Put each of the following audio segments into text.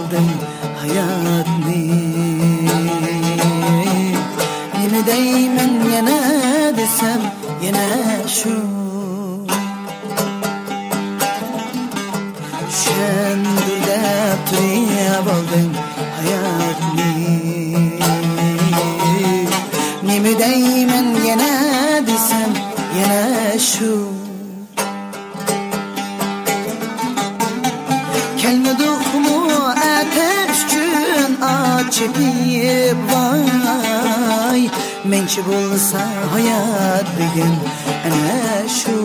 oldum hayatni. Nima deyman yana desem yana shu. Shendir deb turib oldum hayatni. Nima deyman yana desem yana shu. Kelmeduhmu ateş gün açıp vay. Mençi bulsa hayat bugün ana şu.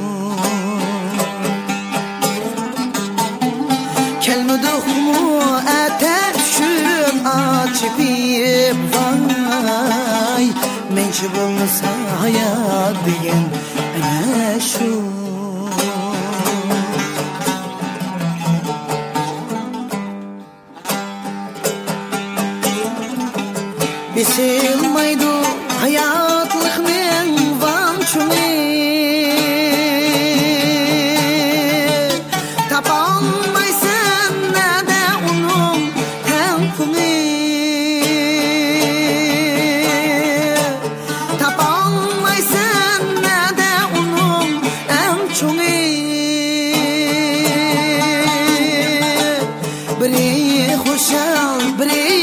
Kelmeduhmu ateş gün açıp vay. Mençi bulsa hayat bugün ana şu. Bisilmaydı hayatlıkның vançuni. Tapalmaysan nada onun tempuni. Tapalmaysan nada onun emçuni. Biri hoşal, biri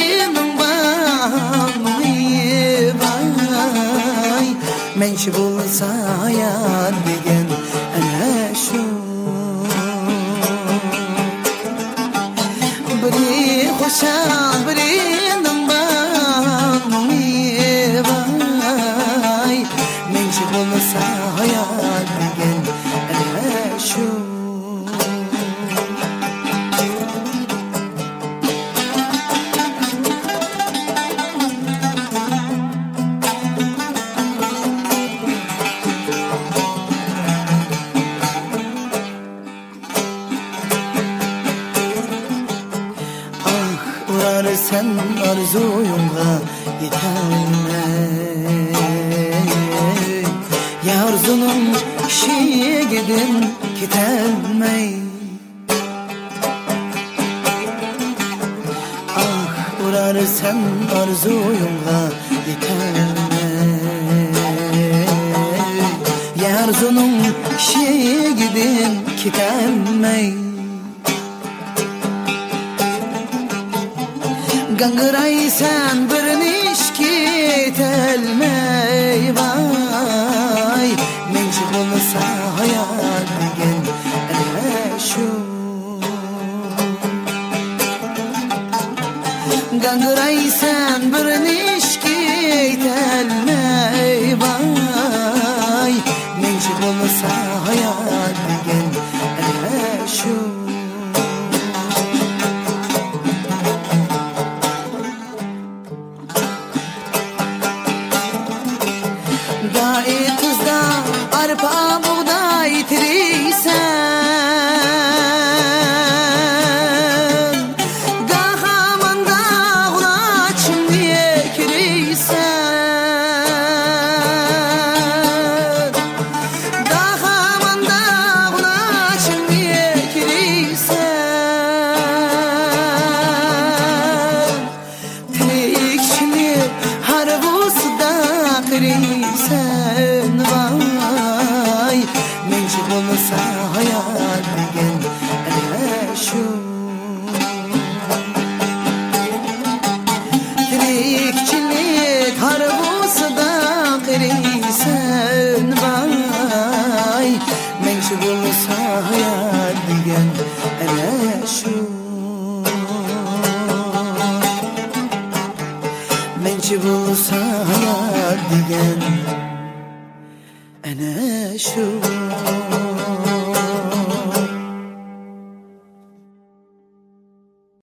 mençi bulsa hayat degan ana shu. Biri xo'shal, biri nimani vay. Mençi bulsa hayat degan ana shu. Sen arzuyumga yetermey. Ya arzunun kişiye gidin gitelmey. Ah urar sen arzuyumga yetermey. Ya arzunun kişiye gidin gitelmey. Gangıraysan bir nişki telmey vay. Mençi bulsa hayat degan ana shu. Gangıraysan bir nişki telmey vay. Mençi bulsa hayat degan ana shu. Dahi kızda arpa buğday tiriysen. Gahamanda ulaçım diye kiriysen. Gahamanda ulaçım diye kiriysen. Tirikçili harbusu da kiriysen vay. Mençi bulsa hayat degan ana shu. Tirikçilik harbusuda kiriysen vay. Mençi bulsa hayat degan ana shu. Mençi bulsa hayat degan ana shu.